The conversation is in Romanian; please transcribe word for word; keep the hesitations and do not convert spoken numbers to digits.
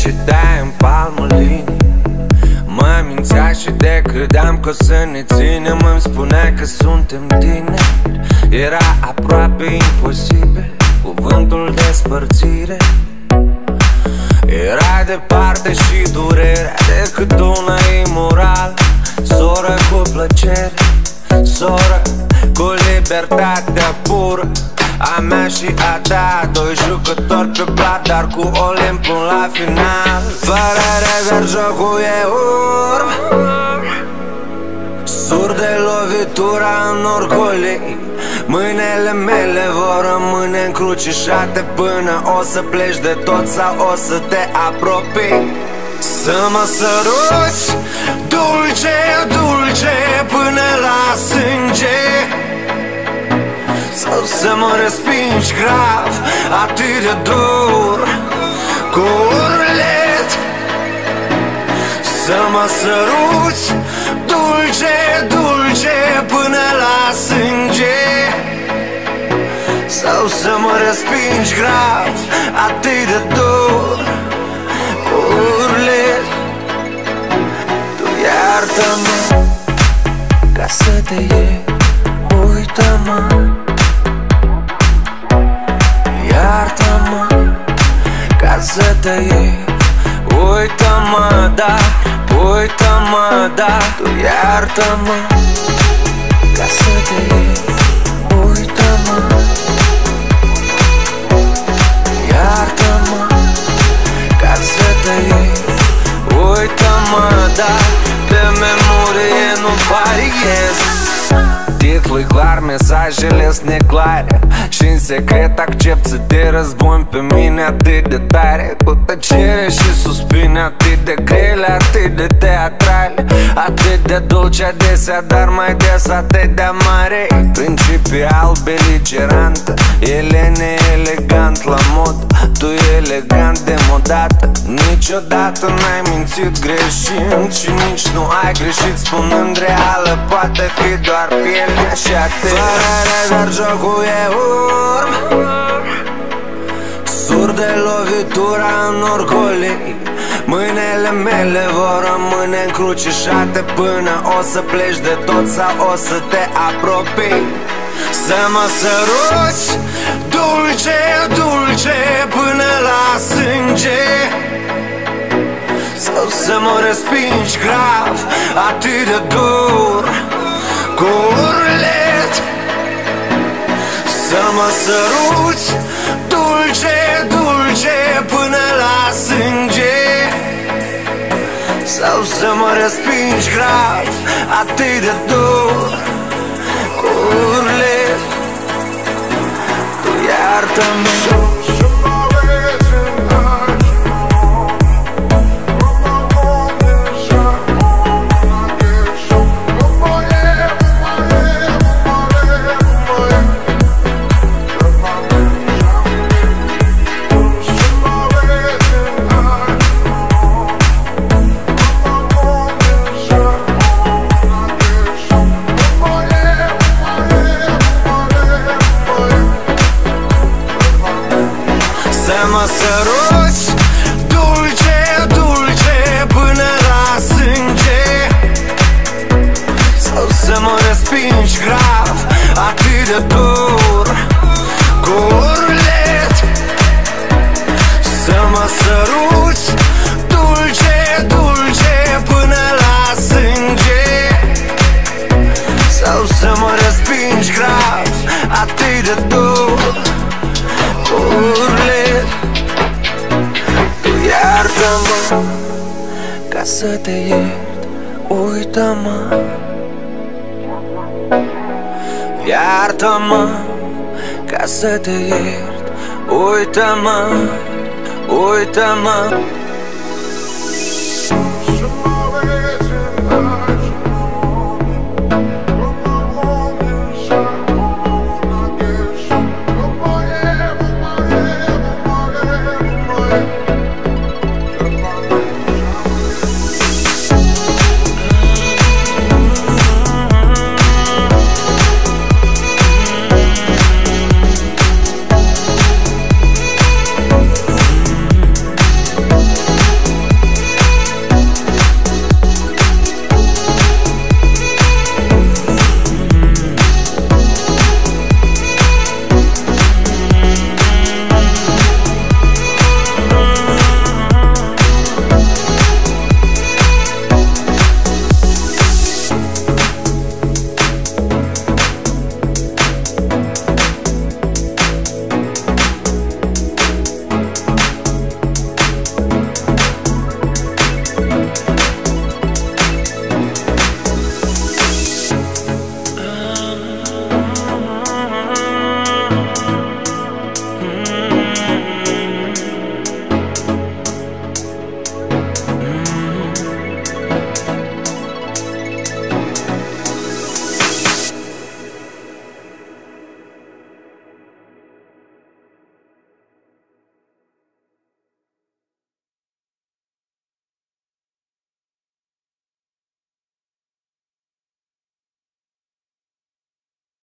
dai în palmă linii. Mă mințea și de credeam că o să ne ținem. Îmi spunea că suntem tineri. Era aproape imposibil cuvântul despărțire. Era departe și durerea decât una imorală. Soră cu plăcere, soră cu libertatea pură a mea și a ta. Doi jucători pe plat, dar cu Olimpul la final. Fără rever jocul e urmă, sur de lovitura în orgolii. Mâinile mele vor rămâne încrucișate până o să pleci de tot sau o să te apropii. Să mă săruți dulce, dulce până la sânge, sau să mă respingi grav, atât de dur, cu urlet. Să mă săruți dulce, dulce până la sânge, sau să mă respingi grav, atât de dur, cu urlet. Tu iartă-mă ca să te iert, uită-mă. Iartă-mă ca să te iert, uită-mă, dar, uită-mă, dar. Tu iartă-mă ca să te iert, uită-mă. Iartă-mă ca să te iert, uită-mă, dar pe memorie nu pariez. Titlul-i clar, mesajele-s neclare și în secret accept să te răzbuni pe mine atât de tare, cu tăcere și suspine atât de grele, atât de teatrale, atât de dulce adesea, dar mai des atât de amare. Principial beligerantă, el e neelegant la mod, tu elegant demodată. Niciodată n-ai mințit greșind și nici nu ai greșit spunând reală, poate fi doar pielea și atât. Fără rever jocul e urmă, sur de lovitura în orgolii. Mâinile mele vor rămâne încrucișate până o să pleci de tot sau o să te apropii. Să mă săruți dulce, dulce până la sânge, sau să mă respingi grav, atât de dur, cu urlet. Să mă săruți dulce, dulce până la sânge, sau să mă respingi grav, atât de dur, cu urlet. Tu iartă-mă. Să mă săruți dulce, dulce până la sânge, sau să mă respingi grav, atât de dur, cu urlet. Să mă săruți dulce, dulce până la sânge, sau să mă respingi grav, atât de dur, cu urlet. Tu iartă-mă ca să te iert, uită-mă. Iartă-mă ca să te iert, uită-mă, uită-mă.